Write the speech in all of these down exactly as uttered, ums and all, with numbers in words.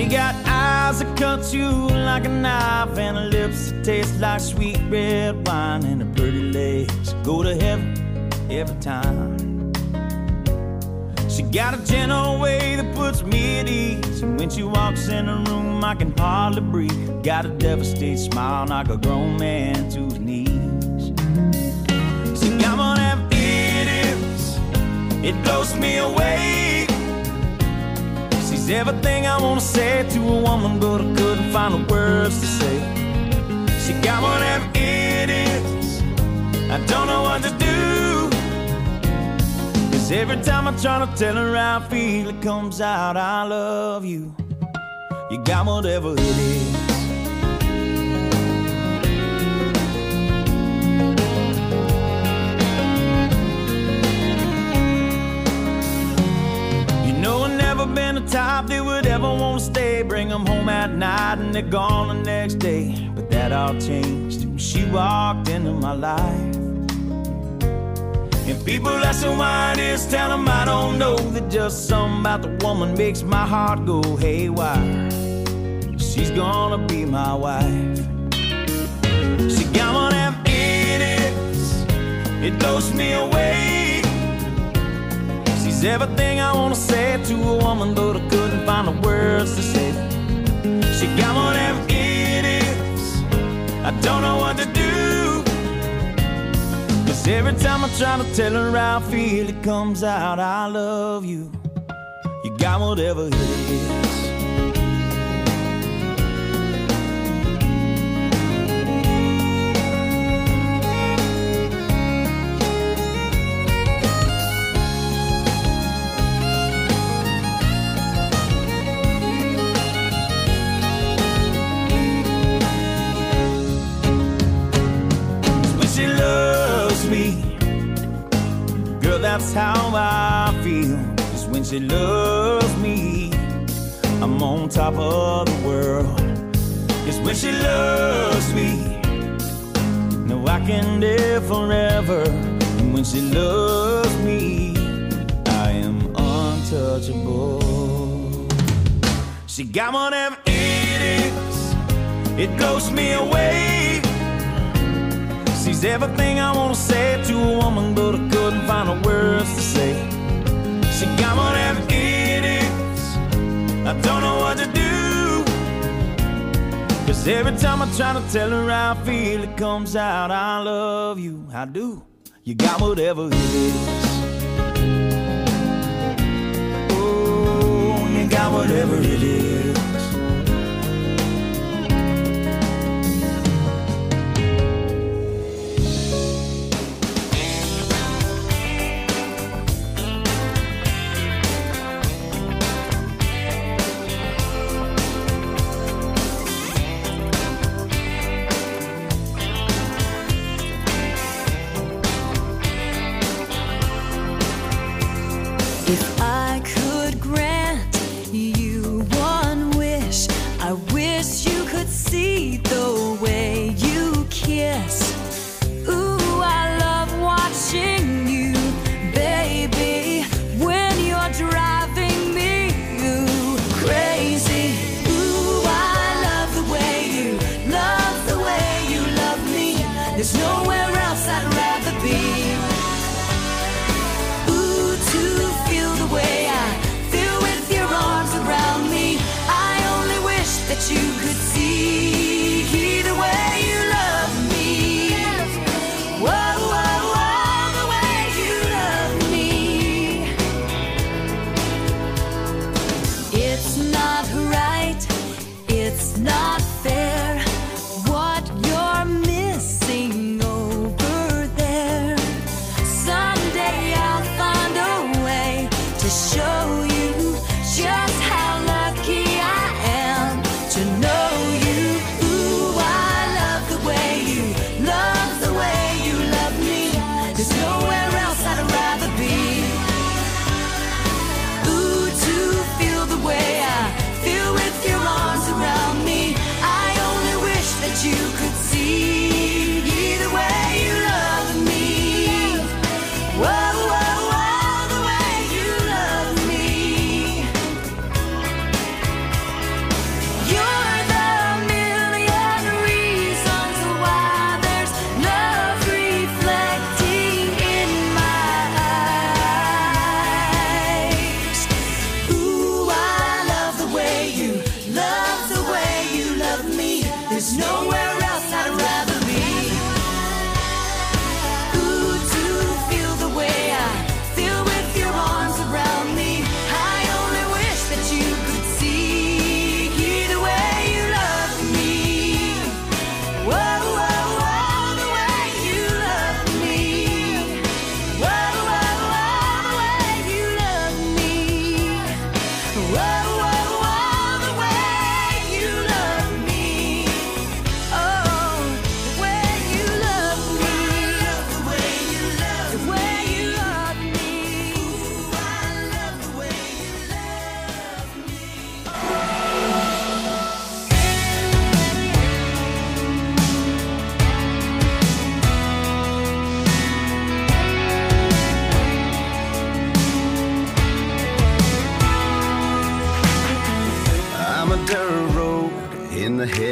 She got eyes that cut you like a knife, and her lips that taste like sweet red wine, and her pretty legs go to heaven every time. She got a gentle way that puts me at ease, and when she walks in the room I can hardly breathe. Got a devastated smile, knock a grown man to his knees. See, I'm gonna have idiots, it blows me away. She's everything I wanna say to a woman, but I couldn't find the words to say. She got one of them idiots, I don't know what to do. Cause every time I try to tell her how I feel, it comes out, I love you. You got whatever it is. Been the type that would ever want to stay, bring them home at night and they're gone the next day. But that all changed when she walked into my life. And people asking why it is, tell them I don't know, that just something about the woman makes my heart go haywire. She's gonna be my wife. She got one of them idiots, it blows me away. She's everything I wanna say to a woman, but I couldn't find the words to say. She got one of them idiots, I don't know what to do. Cause every time I try to tell her how I feel, it comes out, I love you. You got whatever it is. That's how I feel. Cause when she loves me, I'm on top of the world. Cause when she loves me, no, I can live forever. And when she loves me, I am untouchable. She got one of them idiots, it blows me away. She's everything I wanna say to a woman, but I couldn't find the words to say. She got one of them idiots, I don't know what to do. Cause every time I try to tell her how I feel, it comes out, I love you, I do. You got whatever it is. Oh, you got whatever it is.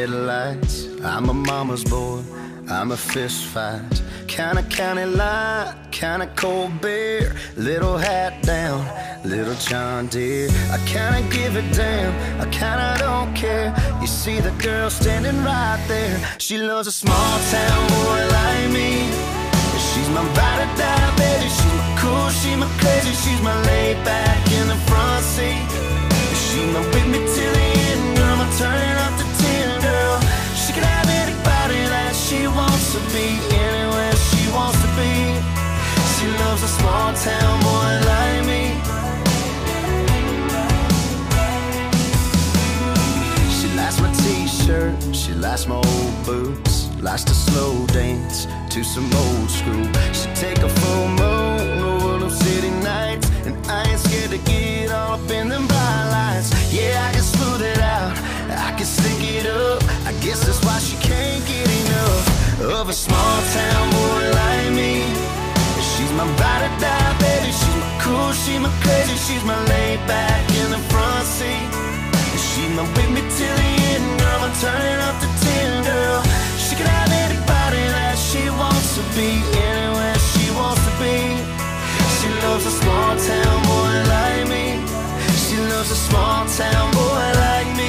headlights. I'm a mama's boy, I'm a fist fight. Kinda county line, kinda cold beer. Little hat down, little John Deere. I kinda give a damn, I kinda don't care. You see the girl standing right there. She loves a small town boy like me. She's my ride or die baby. She's my cool, she's my crazy. She's my laid back in the front seat. She's my with me till the end, girl. I'm turning up the ten, girl. She can have anybody that she wants to be, anywhere she wants to be. She loves a small town boy like me. She likes my t-shirt, she likes my old boots. Likes to slow dance to some old school. She take a full moon over them city nights, and I ain't scared to get all up in them bright lights. Yeah, I can smooth it out, I can stick it up. I guess that's why she can't get enough of a small town boy like me. She's my ride or die baby. She's my cool, she's my crazy. She's my laid back in the front seat. She's my with me till the end, girl. I'm turning up the ten, girl. She can have anybody that she wants to be, anywhere she wants to be. She loves a small town boy like me. She loves a small town boy like me.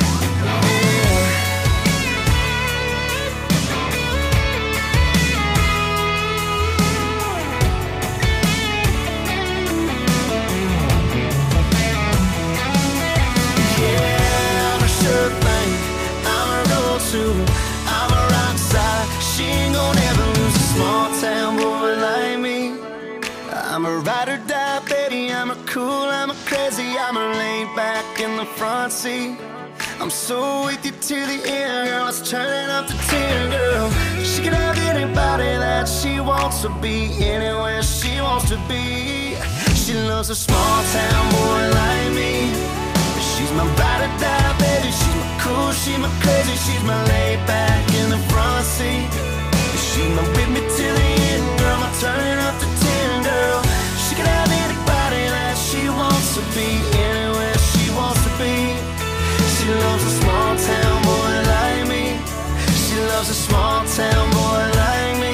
Yeah, I'm a sure thing, I'm a road to. She ain't gonna ever lose a small town boy like me. I'm a ride or die baby. I'm a cool, I'm a crazy. I'm a laid back in the front seat. I'm so with you to the end, girl. Let's turn it up to ten, girl. She can have anybody that she wants to be, anywhere she wants to be. She loves a small town boy like me. She's my ride or die baby. She's my cool, she's my crazy. She's my laid back in the front seat. She's my with me till the end, girl. I'm turning up the ten, girl. She can have anybody that she wants to be, anywhere she wants to be. She loves a small town boy like me. She loves a small town boy like me.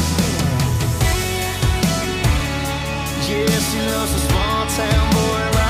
Yeah, she loves a small town boy like me.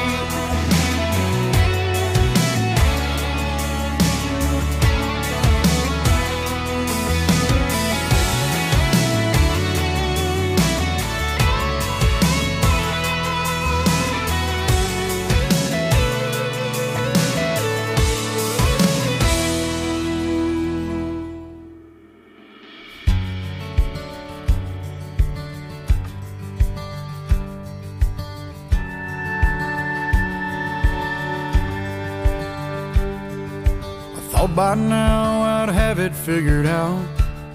By now I'd have it figured out,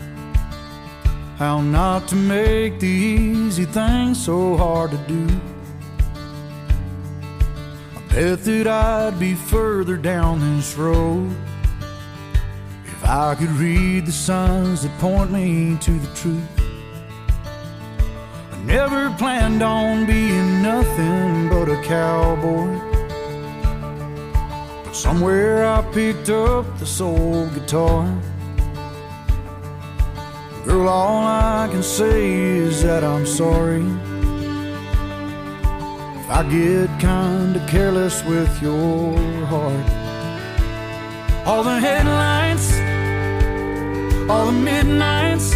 how not to make the easy things so hard to do. I bet that I'd be further down this road if I could read the signs that point me to the truth. I never planned on being nothing but a cowboy. Somewhere I picked up this old guitar. Girl, all I can say is that I'm sorry if I get kinda careless with your heart. All the headlights, all the midnights,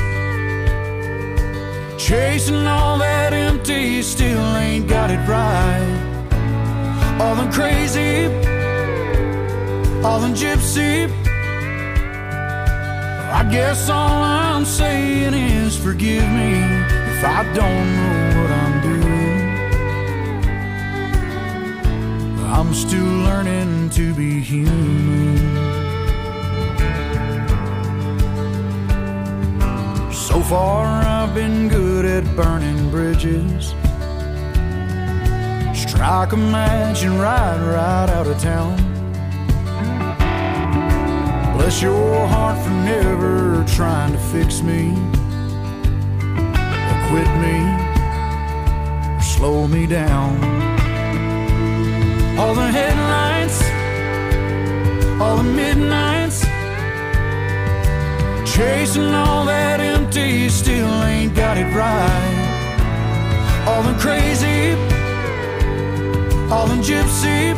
chasing all that empty, still ain't got it right. All the crazy, all the gypsy, I guess all I'm saying is forgive me if I don't know what I'm doing. I'm still learning to be human. So far I've been good at burning bridges, strike a match and ride right out of town. Bless your heart for never trying to fix me, or quit me, or slow me down. All the headlights, all the midnights, Chasing all that empty, still ain't got it right. All them crazy, all them gypsy.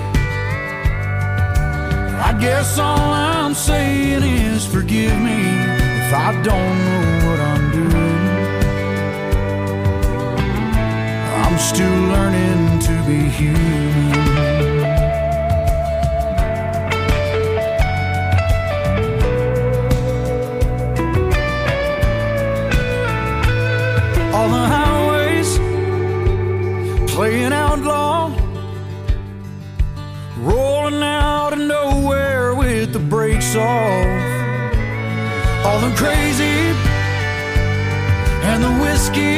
I guess all I'm saying is forgive me if I don't know what I'm doing. I'm still learning to be human. All the highways playing outlaw, rolling out of nowhere with the brakes off. All the crazy and the whiskey,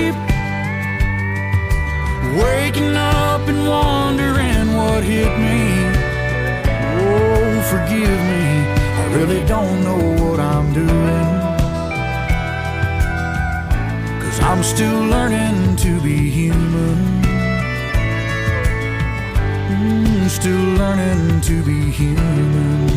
waking up and wondering what hit me. Oh, forgive me, I really don't know what I'm doing, 'cause I'm still learning to be human. Mm, still learning to be human.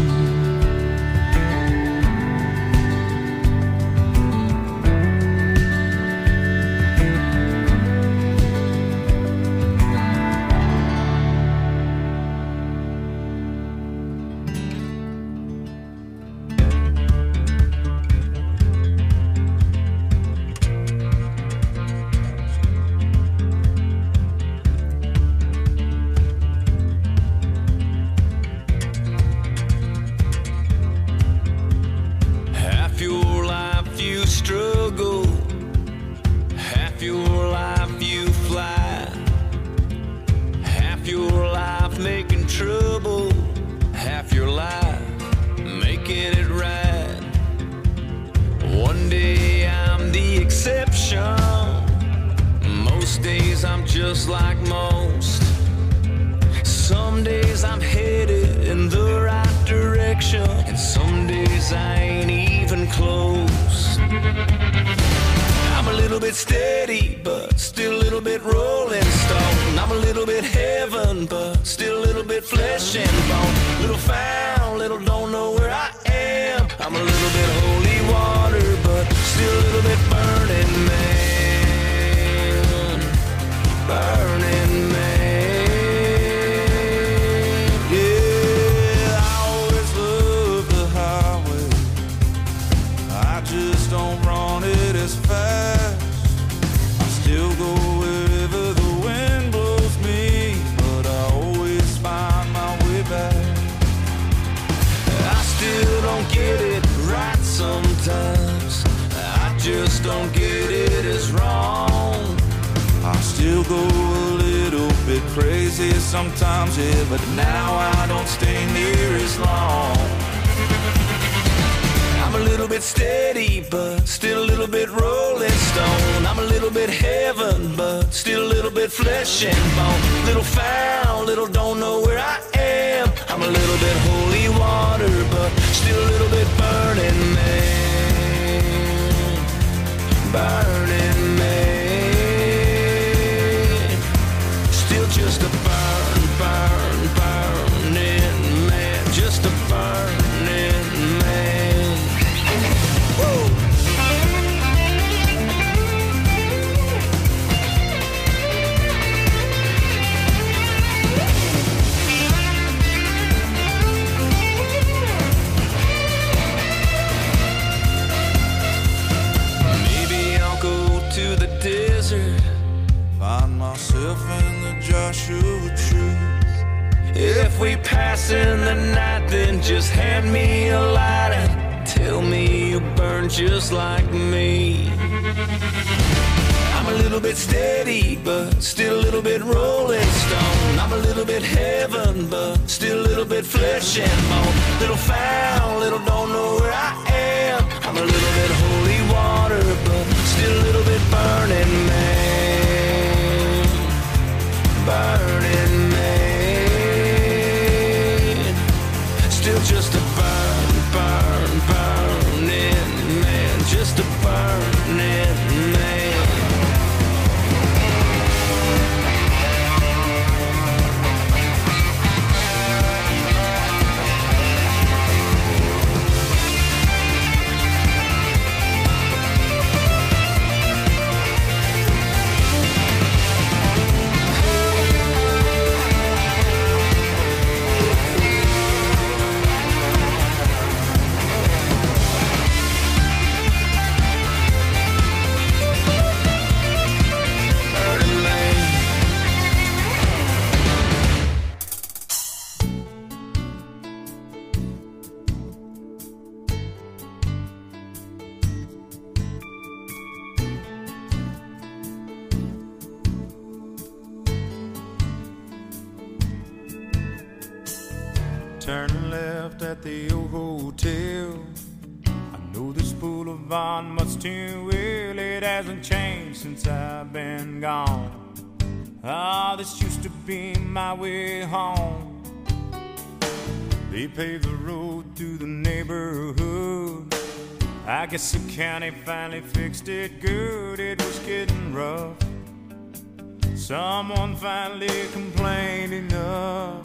Sometimes, yeah, but now I don't stay near as long. I'm a little bit steady, but still a little bit rolling stone. I'm a little bit heaven, but still a little bit flesh and bone. Little foul, little don't know where I am. I'm a little bit holy water, but still a little bit burning man. Burning man. Still just a burn, burn, burning man. Just a burning man. Woo! Maybe I'll go to the desert, find myself in the Joshua tree. If we pass in the night, then just hand me a light and tell me you burn just like me. I'm a little bit steady, but still a little bit rolling stone. I'm a little bit heaven, but still a little bit flesh and bone. Little foul, little don't know where I am. I'm a little bit holy water, but still a little bit burning man. Burning man. Still just a burn, burn, burning man. Just a burning man. turn left at the old hotel. I know this boulevard much too well. It hasn't changed since I've been gone. Ah, this used to be my way home. They paved the road through the neighborhood. I guess the county finally fixed it good. It was getting rough. Someone finally complained enough.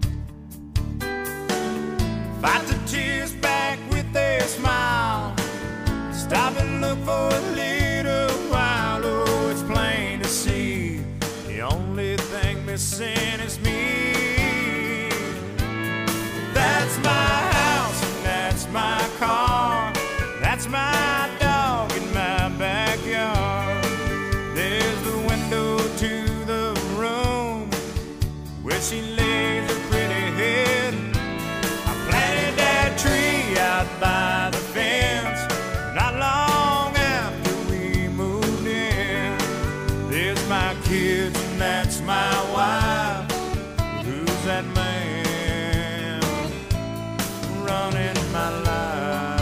Fight the tears back with a smile. Stop and look for a little while. Oh, it's plain to see the only thing missing is me. That's my house and that's my car. That's my dog in my backyard. There's the window to the room where she lays her pretty head. I planted that tree out by the fence not long after we moved in. There's my kids and that's my wife. Who's that man running my life?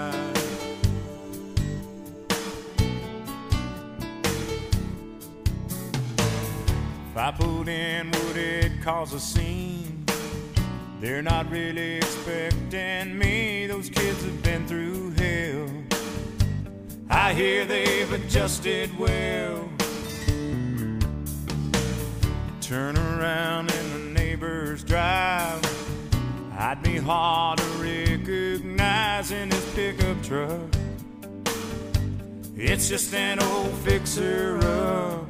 If I put in, would it cause a scene? They're not really expecting me. Those kids have been through hell. I hear they've adjusted well. Turn around in the neighbor's drive. I'd be hard to recognize in his pickup truck. It's just an old fixer-up.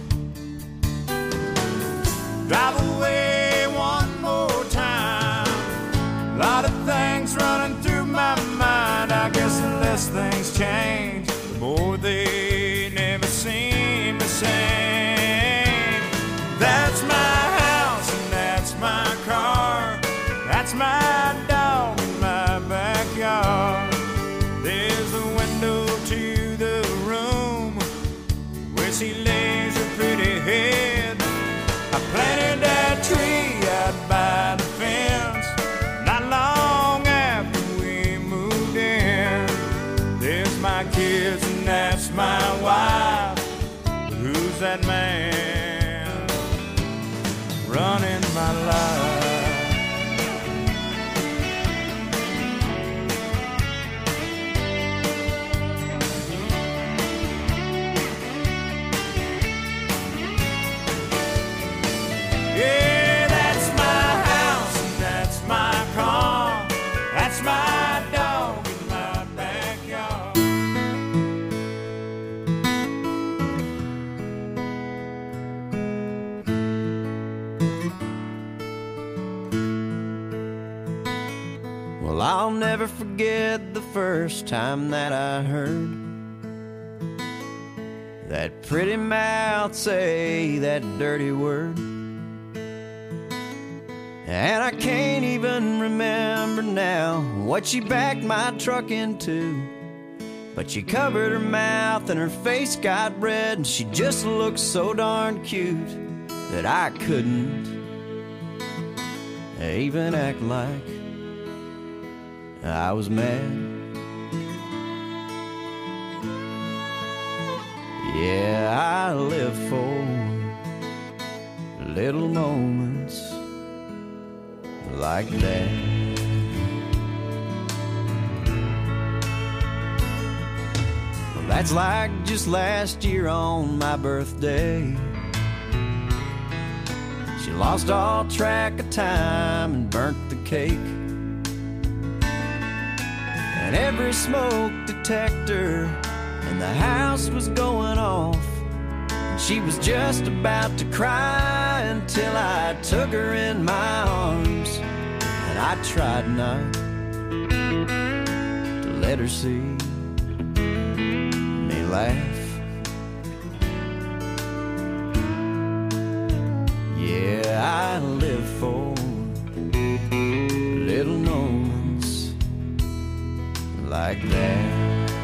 Drive away one more time. A lot of things running through my mind. I guess the less things change, the more they never seem the same. That's my house and that's my car. That's my dog in my backyard. There's the window to the room where she lays her pretty head. I planted that tree out by the fence not long after we moved in. There's my kids and that's my wife. But who's that man running my life? Yeah, that's my house and that's my car. That's my dog in my backyard. Well, I'll never forget the first time that I heard that pretty mouth say that dirty word. And I can't even remember now what she backed my truck into. But she covered her mouth and her face got red, and she just looked so darn cute that I couldn't even act like I was mad. Yeah, I live for little moments like that. Well, that's like just last year on my birthday. She lost all track of time and burnt the cake. And every smoke detector in the house was going off. And she was just about to cry until I took her in my arms. And I tried not to let her see me laugh. Yeah, I live for little moments like that.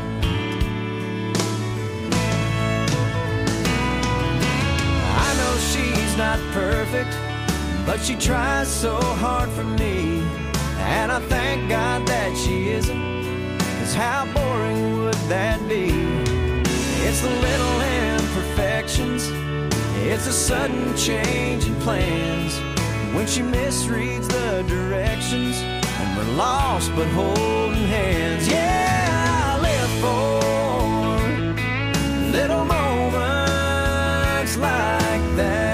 I know she's not perfect, but she tries so hard for me. and I thank God that she isn't, 'cause how boring would that be? It's the little imperfections, it's a sudden change in plans, when she misreads the directions and we're lost but holding hands. Yeah, I live for little moments like that.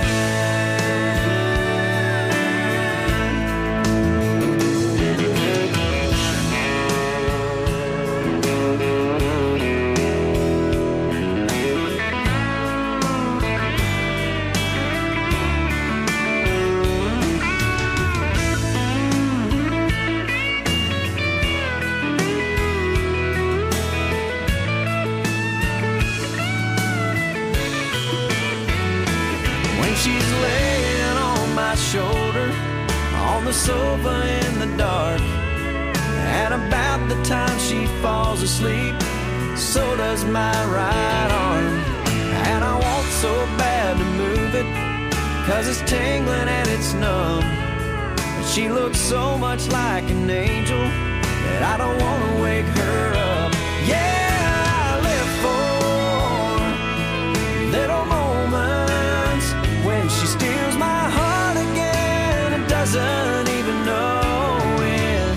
She's laying on my shoulder on the sofa in the dark, and about the time she falls asleep, so does my right arm. And I want so bad to move it, 'cause it's tingling and it's numb, but she looks so much like an angel that I don't want to wake her up. Yeah, I live for little moments when she steals my heart again and doesn't even know it.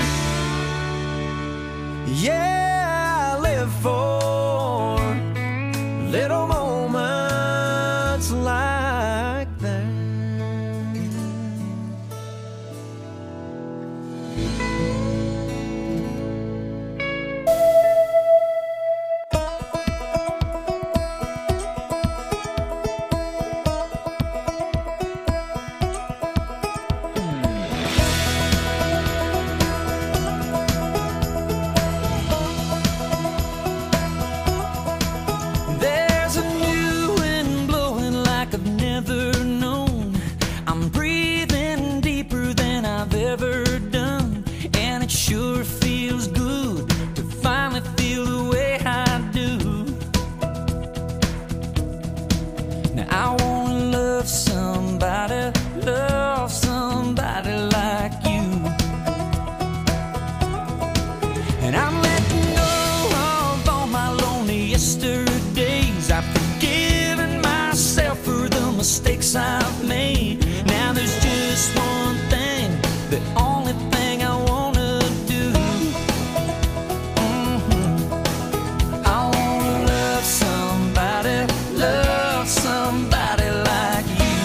Yeah, I live for little moments like that. I've made. Now there's just one thing, the only thing I wanna do. Mm-hmm. I wanna love somebody, love somebody like you.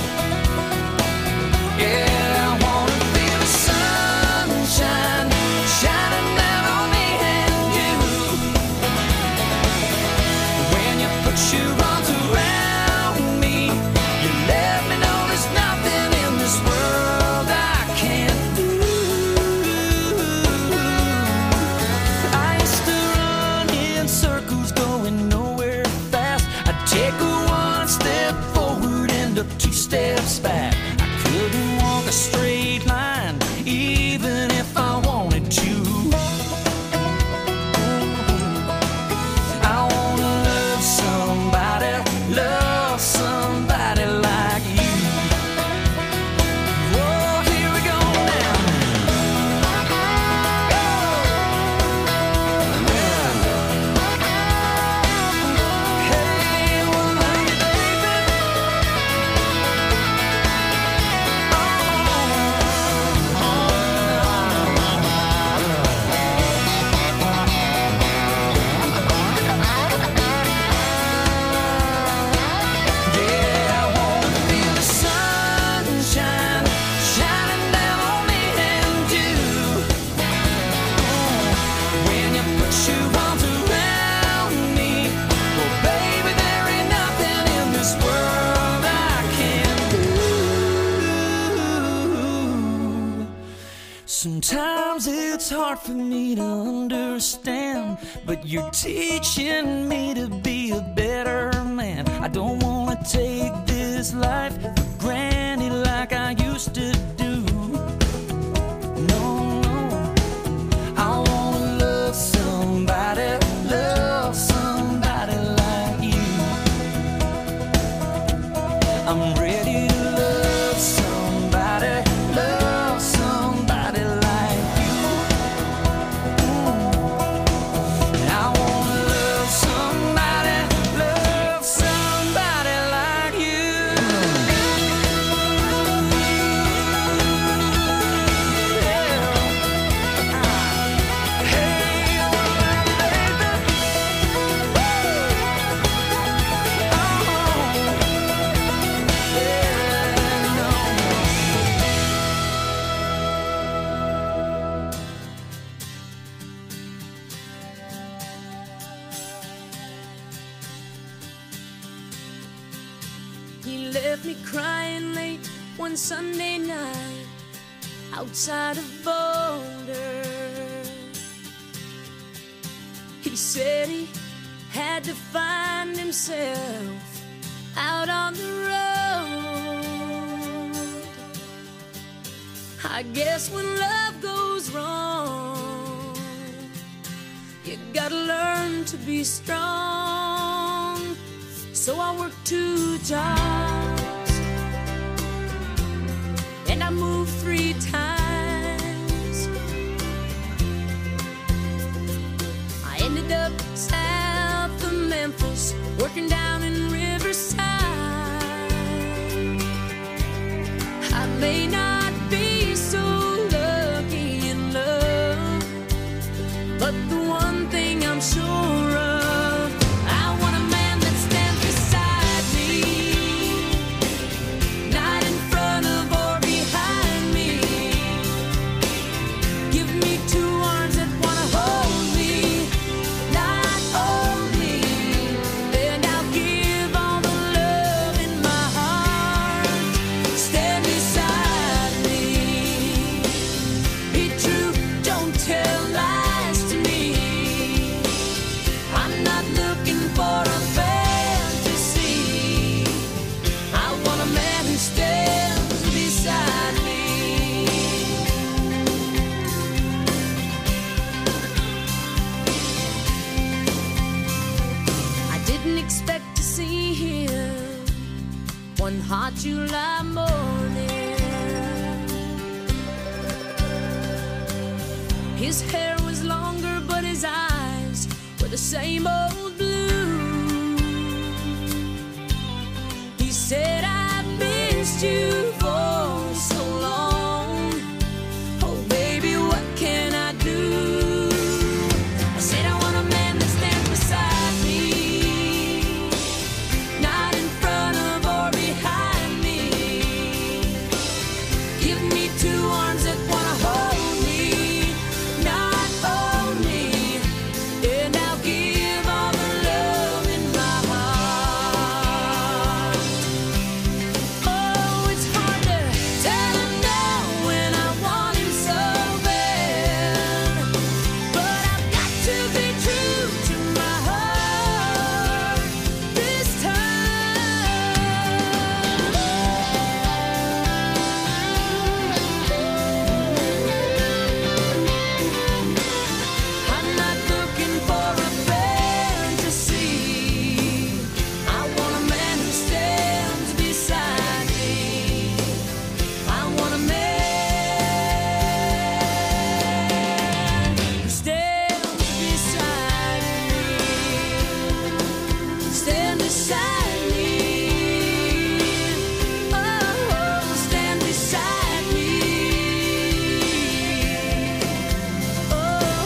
Yeah, I wanna feel the sunshine shining down on me and you. When you put your arms around me, let me know there's nothing in this world I can't do. I used to run in circles going nowhere fast. I'd take a one step forward, end up two steps back. I couldn't walk a straight line even if I wanted to. I wanna love somebody, love somebody like you. Whoa, here we go now. Hey, well, love you, baby. Yeah, I wanna feel the sunshine shining down on me and you. When you put your arms around me, well, baby, there ain't nothing in this world I can't do. Sometimes it's hard for me to understand, but you're teaching me to be a better man. I don't wanna take this life for granted like I used to do. No, no, I wanna love somebody, love somebody like you. I'm ready to love somebody, love somebody like you. left me crying late one Sunday night outside of Boulder. He said he had to find himself out on the road. I guess when love goes wrong, you gotta learn to be strong. So I worked two jobs and I moved three times. I ended up south of Memphis, working down in Riverside. I may not be so lucky in love, but the one thing I'm sure of, I want a man that stands beside me, not in front of or behind me. Give me two arms that wanna hold me, not only, and I'll give all the love in my heart. Stand beside me, be true, don't tell lies to me. I'm not looking for a fantasy, I want a man who stands beside me. I didn't expect to see him one hot July morning. His hair was longer, but his eyes were the same old blue. He said, I've missed you for so long. Oh, baby, what can I do? I said, I want a man that stands beside me, not in front of or behind me. Give me two arms that wanna hold me, not only, and I'll give all the love in my heart. Oh, it's hard to tell him no when I want him so bad, but I've got to be true to my heart this time. I'm not looking for a fantasy, I want a man who stands beside me. I want a man who stands beside me. Stand beside me. Oh, stand beside me. Oh.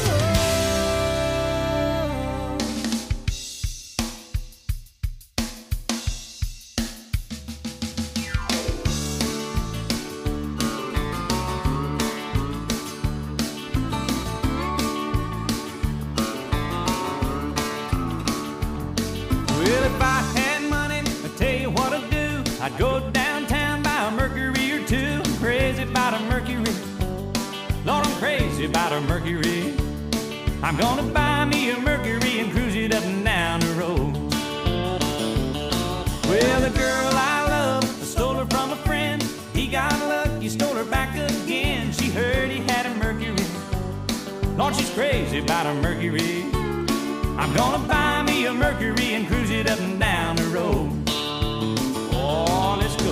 Well, if I had money, I'd tell you what I'd do. I'd go downtown, buy a Mercury or two. I'm crazy about a Mercury. Lord, I'm crazy about a Mercury. I'm gonna buy me a Mercury and cruise it up and down the road. Well, the girl I love, I stole her from a friend. He got lucky, stole her back again. She heard he had a Mercury. Lord, she's crazy about a Mercury. I'm gonna buy me a Mercury and cruise it up and down the road. Oh, let's go.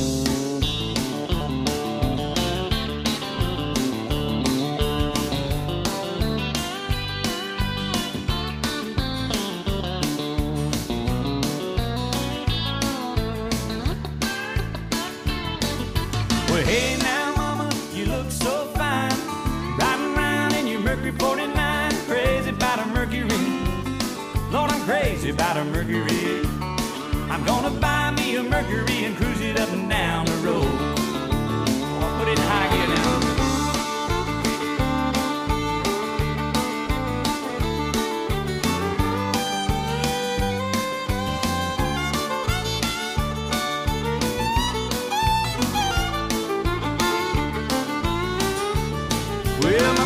Well, hey now, mama, you look so fine, riding around in your Mercury forty-nine. Crazy about a Mercury. Lord, I'm crazy about a Mercury. I'm gonna buy me a Mercury and cruise it up and down the road. I'll put it in high gear now.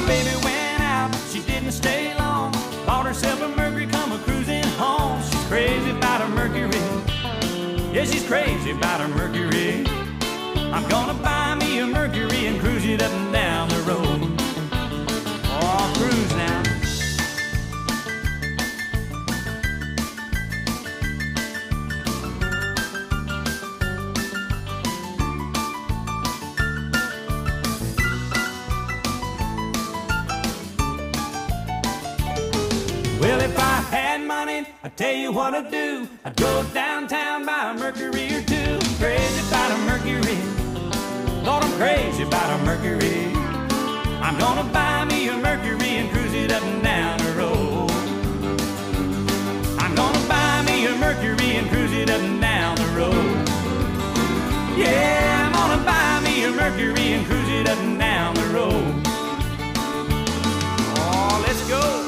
my baby went out, she didn't stay long. Bought herself a Mercury, come a cruising home. She's crazy about her Mercury. Yeah, she's crazy about her Mercury. I'm gonna buy me a Mercury and cruise it up and down the road. Oh, cruise now. Well, if I had money, I'd tell you what I'd do. I'd go downtown, buy a Mercury or two. I'm crazy about a Mercury. Lord, I'm crazy about a Mercury. I'm gonna buy me a Mercury and cruise it up and down the road. I'm gonna buy me a Mercury and cruise it up and down the road. Yeah, I'm gonna buy me a Mercury and cruise it up and down the road. Oh, let's go.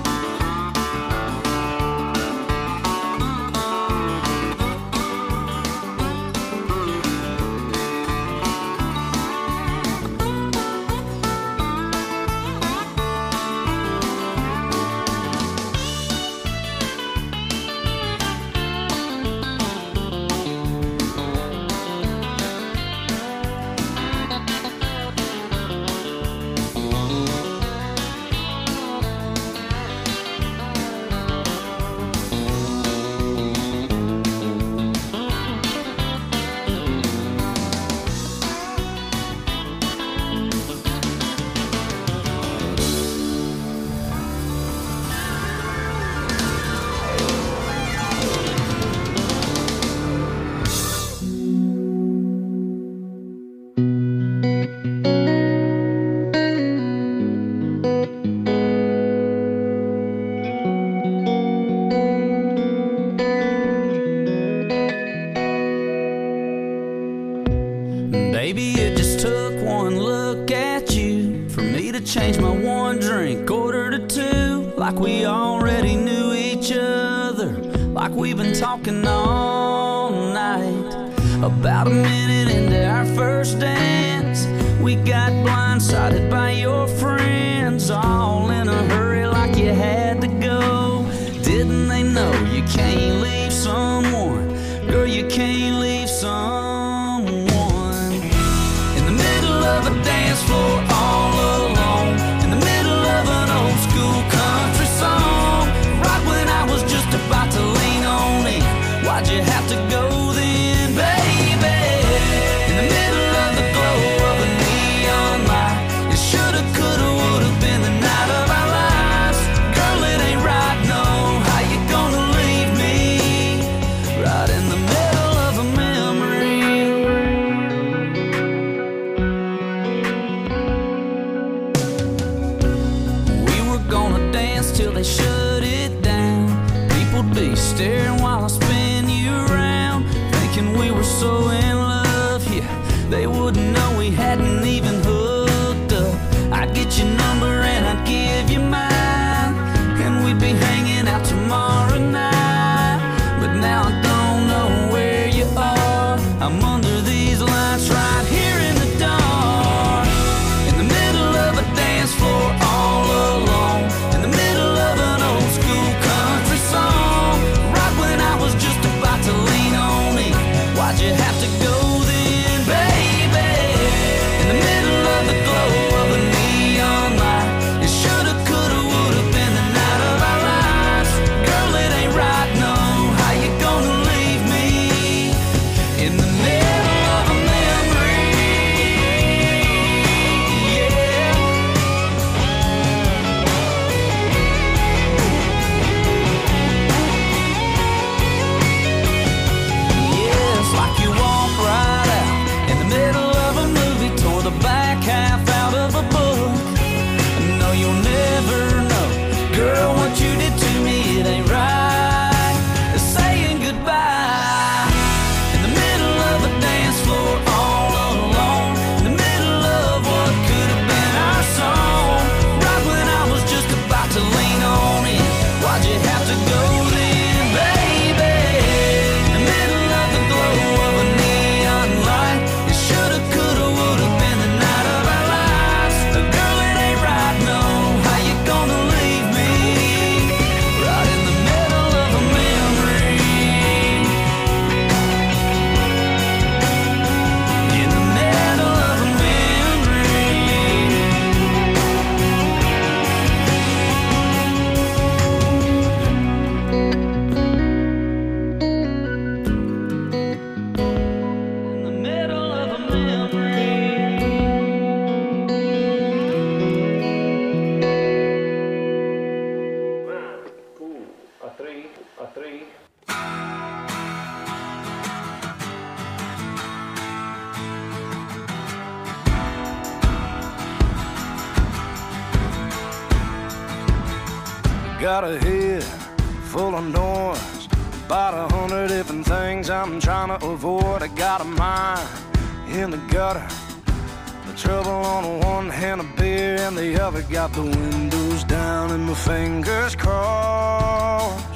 Baby, it just took one look at you for me to change my one drink order to two. Like we already knew each other, like we've been talking all night. About a minute into our first dance, we got blindsided by your friends, all in a hurry like you had to go. Didn't they know you can't leave someone? Girl, you can't leave someone of a dance floor all alone, in the middle of an old school country song. Right when I was just about to lean on in, why'd you have to go then, baby? In the middle of the glow of a neon light, it shoulda, coulda, woulda been the night of our lives. Girl, it ain't right, no. How you gonna leave me right in the middle of a memory? Till they shut it down, people'd be staring while I spin you around, thinking we were so in love. Yeah, they wouldn't know we hadn't even hooked up. I'd get your number and I'd give you mine, and we'd be hanging out tomorrow night. But now I don't know where you are. I'm under these lights right here in the dark, in the middle of a dance floor all alone, in the middle of an old school country song. Right when I was just about to lean on in, why'd you have to go then, baby? In the Got a head full of noise, about a hundred different things I'm trying to avoid. I got a mind in the gutter, the trouble on one hand, a beer in the other. Got the windows down and my fingers crossed,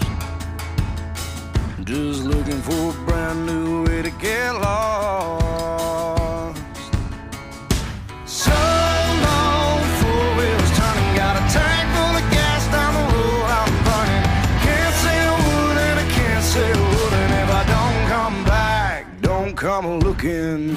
just looking for a brand new way to get lost. So long, four wheels turning, got a tank full of gas down the road I'm burning. Can't say a word and I can't say a word, and if I don't come back, don't come looking.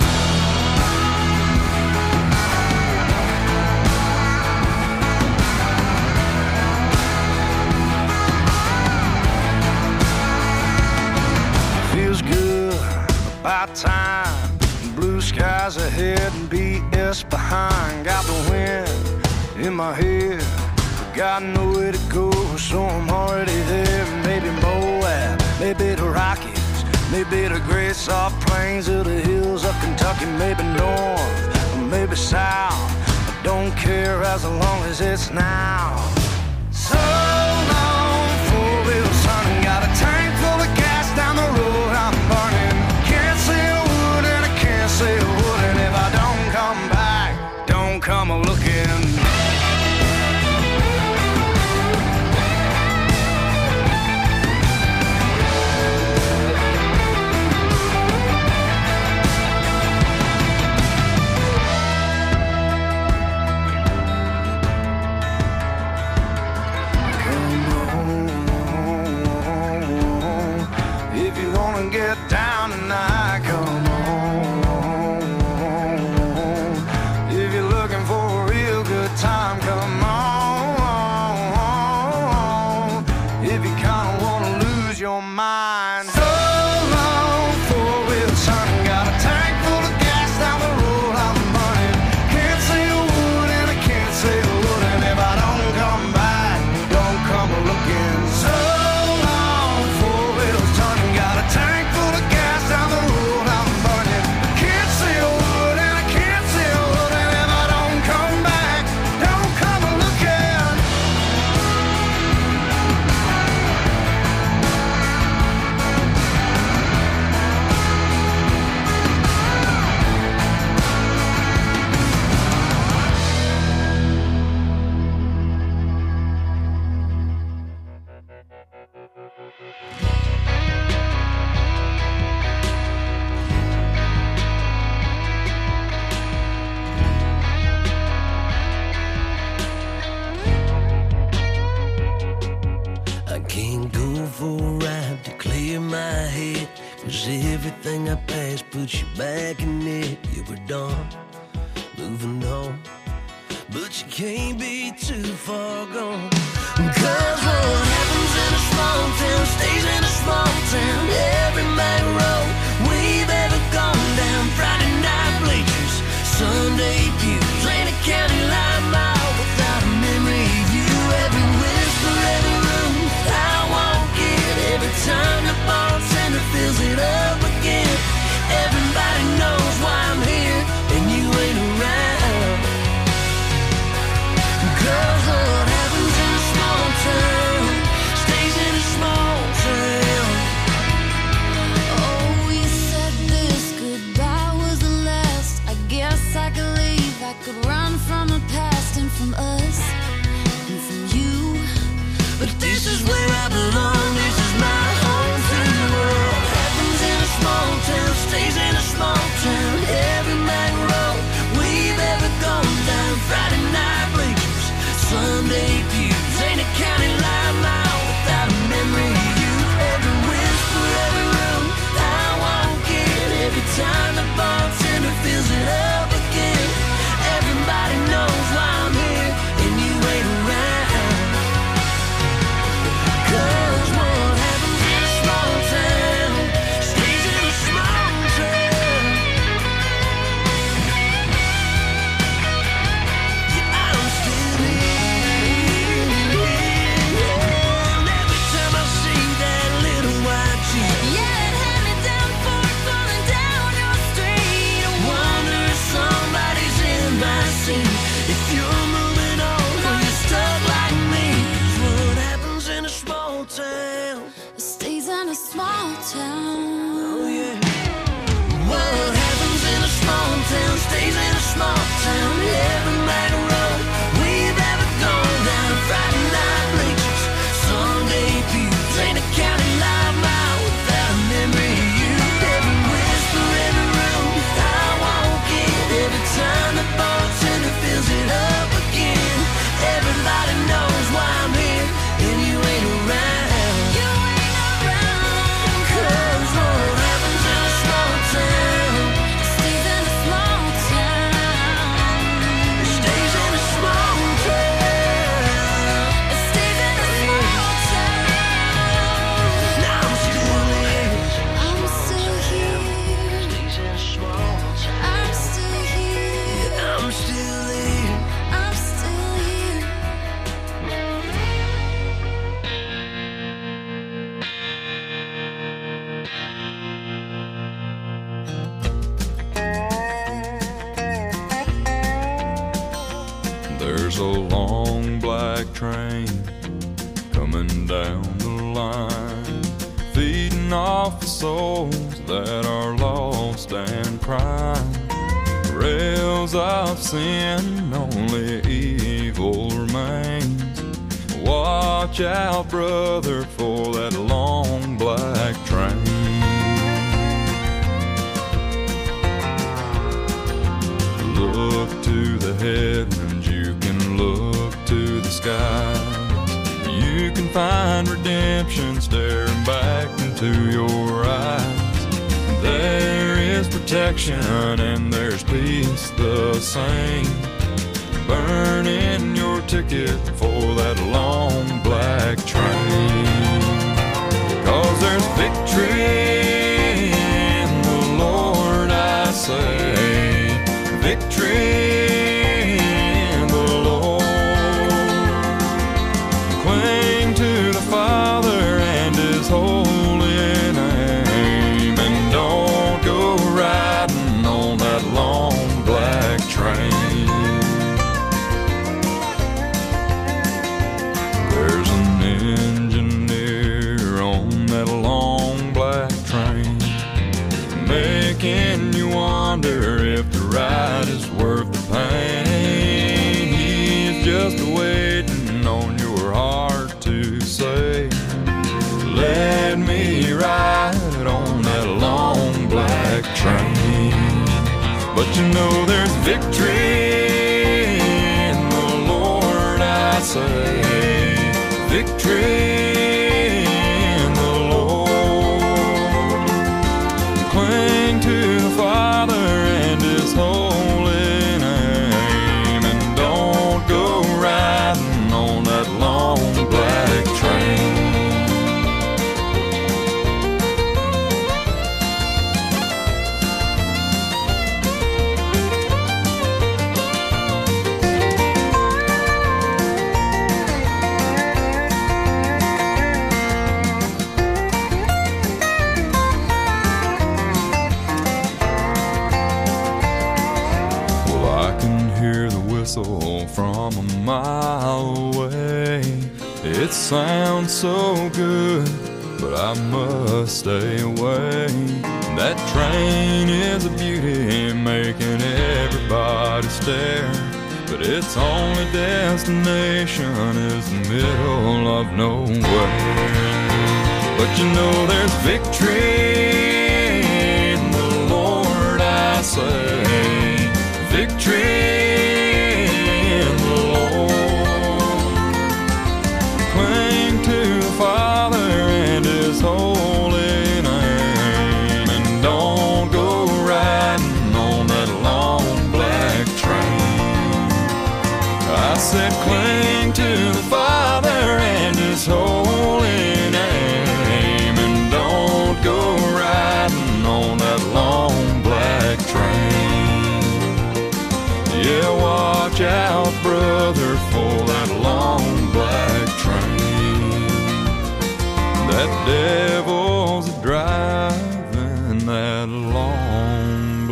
Feels good, about time. Blue skies ahead and B S behind. Got the wind in my head, but got nowhere to go, so I'm already there. Maybe Moab, maybe the Rockies, maybe the great soft plains of the hills of Kentucky. Maybe north, or maybe south, I don't care as long as it's now. So long, four wheels turning, got a tank full of gas down the road I'm burning. Can't say a word and I can't say a word, and if I don't come back, don't come looking. Get down tonight, come on. If you're looking for a real good time, come on. If you kinda wanna lose your mind. So long, four wheels turning, got a tank full of gas down the road I'm burning. Can't say a word and I can't say a word, and if I don't come back, don't come looking. So long, four wheels turning, got a tank down the road I'm burning. Can't say a word and I can't say a word, and if I don't come back, don't come looking. Everything I passed put you back in it. You were done, moving on, but you can't be too far gone. Cause what happens in a small town stays in a small town. Every main road we've ever gone down. Friday night bleachers, Sunday pews, ain't a county line mile without a memory of you. Every whisper, every room I walk in, every time the bartender fills it up again. Everybody knows why I'm here and you ain't around. Cause what happens in a small town stays in a small town. Oh, you said this goodbye was the last. I guess I could leave, I could run from the past and from us and from you. But this is where I belong, this is my home free world. Happens in a small town, stays in a small town. Every main road we've ever gone down. Friday night bleachers, Sunday pews, ain't a county line mile without a memory of you. Every whisper, every room I walk in, every time the bartender fills it up again. Everybody knows why I'm here and you ain't around. Cause what happens in a small town stays in a small town. Yeah, I'm still here. And every time I see that little white Jeep, Yeah, it had me down for it falling down your street. I wonder if somebody's in my seat. If you're moving on or you're stuck like me. 'Cause what happens There's a long black train coming down the line, feeding off the souls that are lost and crying. Rails of sin, only evil remains. Watch out, brother, for that long black train. Look to the heavens, you can look to the skies. You can find redemption staring back into your eyes. There is protection and there's peace the same. Burn in your ticket for that long black train. 'Cause there's victory in the Lord, I say. Victory in the Lord. Cling to the Father and His holy name, and don't go riding on that long black train. There's an engineer on that long black train, making you wonder if the ride is worth the pain. He's just waiting on your heart to say, let me ride on that long black train. But you know there's victory in the Lord, I say. Victory in the Lord. Cling to the Father and His holy name, and don't go riding on that long black train. From a mile away, it sounds so good, but I must stay away. That train is a beauty, making everybody stare, but its only destination is the middle of nowhere. But you know there's victory in the Lord, I say. Victory. Father and His holy name, and don't go riding on that long black train. I said cling to the Father and His holy name, and don't go riding on that long black train. Yeah, watch out, brother, for that long black train. That devil's driving that long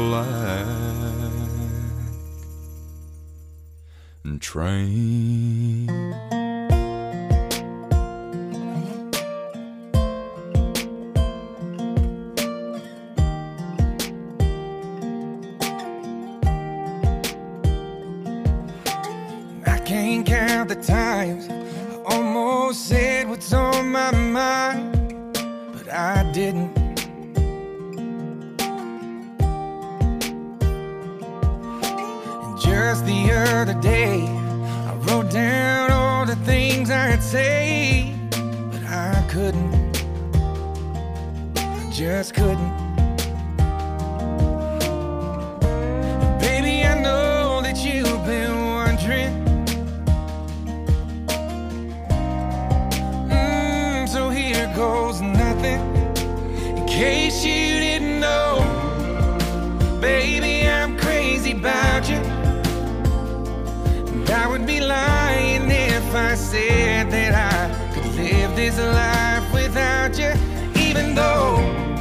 black train. I can't count the times I almost said what's on my mind, but I didn't. And just the other day, I wrote down all the things I'd say, but I couldn't. I just couldn't. And baby, I know that you've been wondering. Goes nothing. In case you didn't know, baby, I'm crazy about you, and I would be lying if I said that I could live this life without you. Even though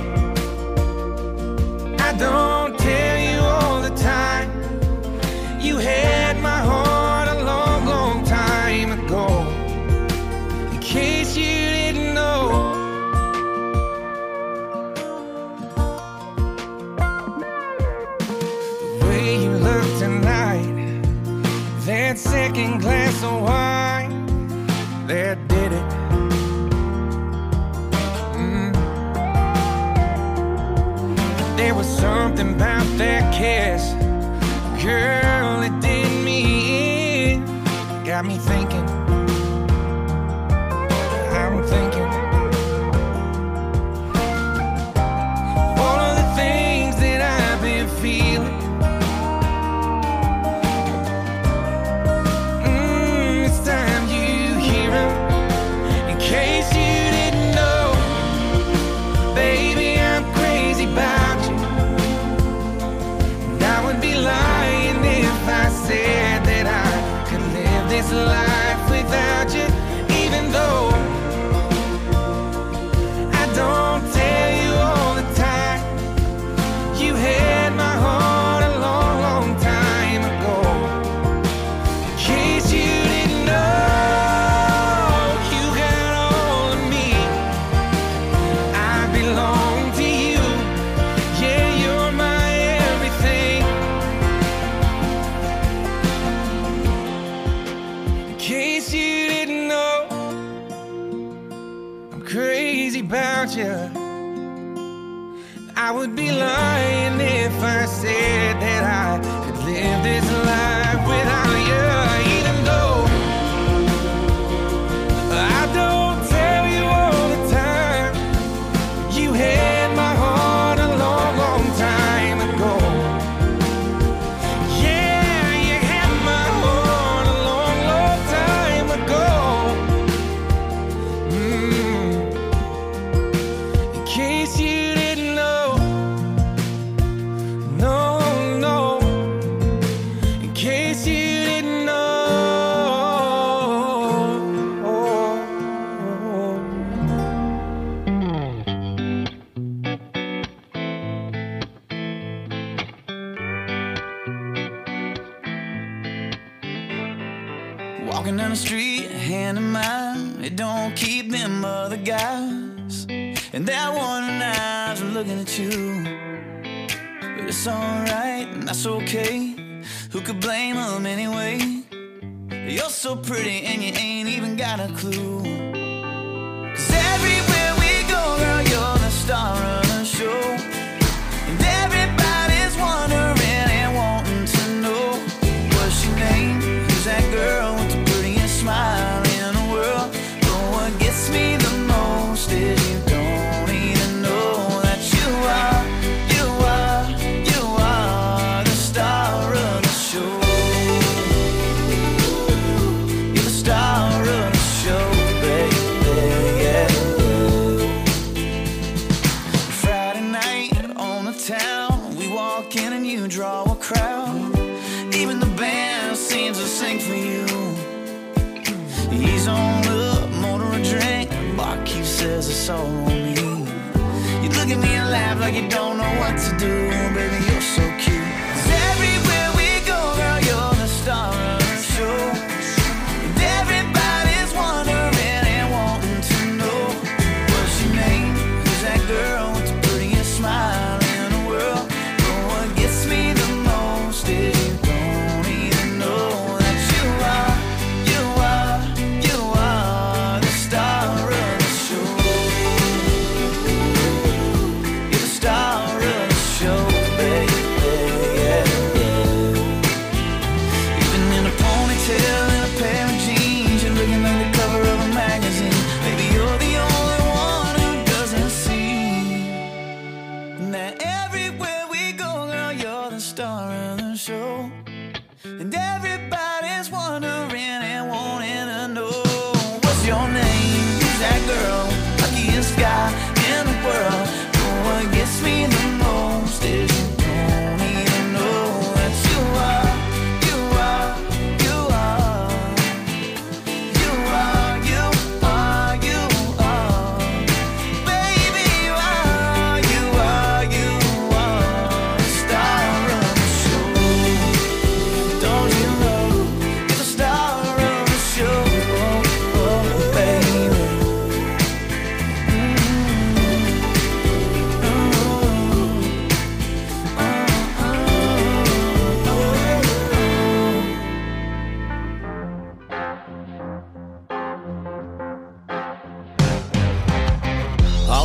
I don't tell you all the time, you had my heart along that second glass of wine that did it. Mm. There was something about that kiss, girl, it did me in. Got me thinking, I'm thinking all of the things that I've been feeling. Mm, it's time you hear 'em. In case you didn't know, baby, I'm crazy about you. And I would be lying if I said that I could live this life without you, even though I don't tell you all the time. You had my heart a long, long time ago. In case you didn't know, you got all of me. I belong to you. Yeah, you're my everything. In case you didn't know, I'm crazy about you. I would be lying if I said that I could live this life without you, even though I don't tell you all the time. You had my heart a long, long time ago. Yeah, you had my heart a long, long time ago. Mm. In case you didn't know, no, no. In case you didn't know. Walking down the street, hand in mine, it don't keep them other guys. And that one eyes are looking at you. But it's alright, and that's okay. Who could blame them anyway? You're so pretty and you ain't even got a clue. 'Cause everywhere we go, girl, you're the star of the show. And everybody's wondering and wanting to know, what's your name? Who's that girl with the prettiest smile in the world? But what gets me the most is you don't even know that you are, you are, you are the star of the show. You're the star of the show, baby, yeah. Friday night on the town, we walk in and you draw a crowd. Even the band seems to sing for you. He's on up, motor a drink, barkeep says it's all on me. You look at me and laugh like you don't know what to do, baby, you're so cute. 'Cause everywhere we go, girl, you're the star of the show. And everybody's wondering and wanting to know, what's your name? Who's that girl with the prettiest smile in the world? But what gets me the most is you don't even know that you are, you are, you are the star of the show. You're the star of the show, baby, yeah, yeah. Even in a ponytail and a pair of jeans, you're looking like the cover of a magazine. Baby, you're the only one who doesn't see that everywhere we go, girl, you're the star of the show. And everybody's wondering and wanting to know, what's your name? Who's that girl? Luckiest guy in the world. But what gets me the most is you don't even know that you are, you are, you are, you are, you are, you are. Baby, you are, you are, you are the star of the show. Don't you know you're the star of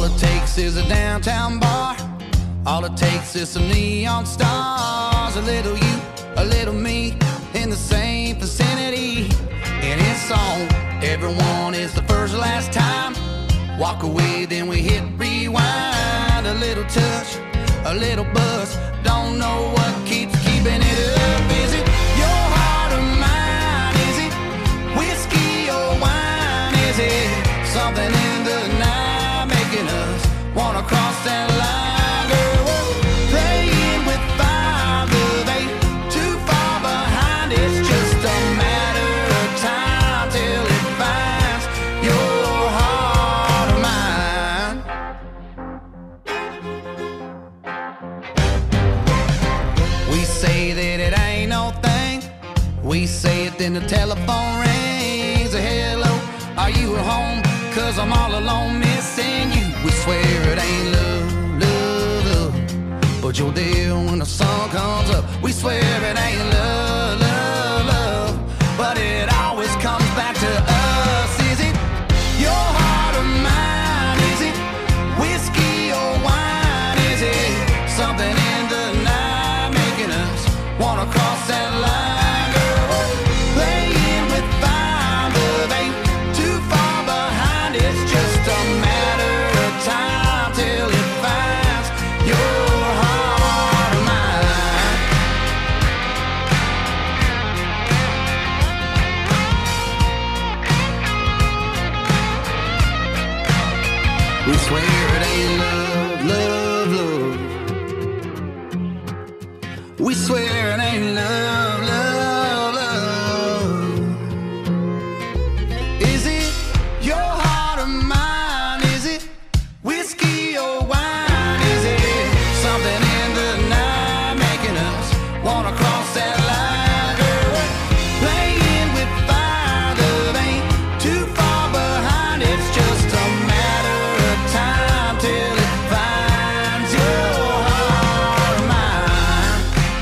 All it takes is a downtown bar. All it takes is some neon stars. A little you, a little me, in the same vicinity. And it's on. Everyone is the first last time. Walk away, then we hit rewind. A little touch, a little buzz. Don't know what keeps keeping it up. Is it your heart or mine? Is it whiskey or wine? Is it something in the night making us wanna cross that line? Girl, we're playing with fire, but they too far behind. It's just a matter of time till it finds your heart or mine. We say that it ain't no thing. We say it, then the telephone rings. A hello, are you at home? Cause I'm all alone missing you. We swear it ain't love, love, love, but you're there when the sun comes up. We swear it ain't love, love, love, but it always comes back to us. Is it your heart or mine? Is it whiskey or wine? Is it something in the night making us wanna cross that line? Girl, we're playing with fire, but ain't too far behind. It's just a matter of time till it finds your heart or mine. We swear it ain't love, love, love. We swear it ain't love, love, love. Is it your heart or mine? Is it whiskey or wine? Is it something in the night making us wanna cross that line? Girl, we're playing with fire that ain't too far behind. It's just a matter of time till it finds your heart or mine.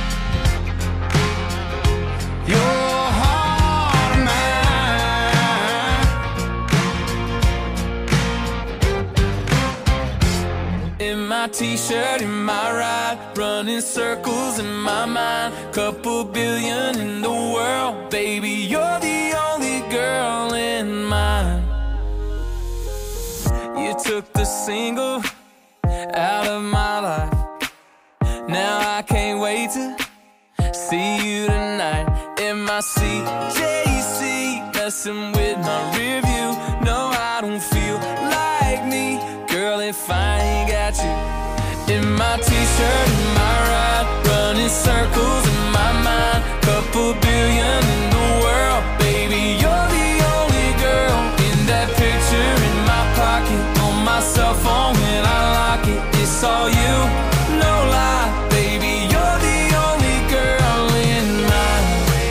Your heart or mine. In my t-shirt, in my ride, running circles in my mind. Couple billion in the world, baby, you're the only girl in mine. You took the single out of my life. Now I can't wait to see you tonight. In my C J C, messing with my rear view. No, I don't feel like me, girl, if I ain't got you. In my t-shirt, in my ride, running circles in my mind. Couple billion in the world, baby, you're the only girl. In that picture in my pocket, on my cell phone when I lock it, it's all you, no lie, baby, you're the only girl in mine.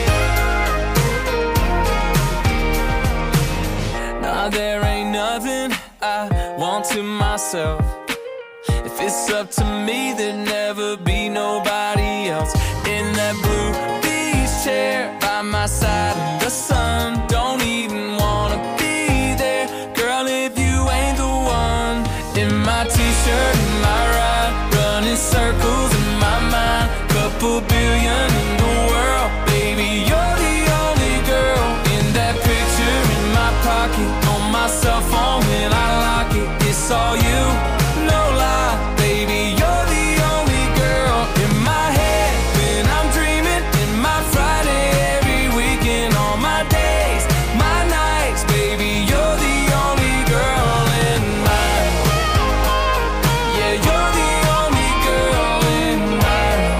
Nah, there ain't nothing I want to myself. If it's up to me, there'd never be nobody else. In that blue beach chair by my side in the sun, don't even wanna be there, girl, if you ain't the one. In my t-shirt, in my ride, running circles in my mind. Couple billion in the world, baby, you're the only girl. In that picture in my pocket, on my cell phone when I lock it, it's all you, no lie, baby, you're the only girl. In my head when I'm dreaming, in my Friday every weekend, all my days, my nights, baby, you're the only girl in mine. Yeah, you're the only girl in mine.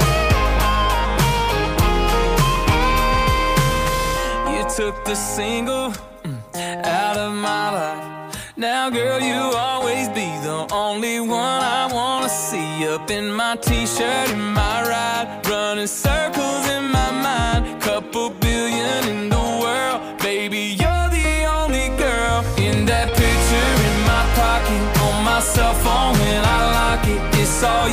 You took the single mm, out of my life. Now, girl, you'll always be the only one I wanna see. Up in my t-shirt, in my ride, running circles in my mind. Couple billion in the world, baby, you're the only girl. In that picture in my pocket, on my cell phone when I lock it, it's all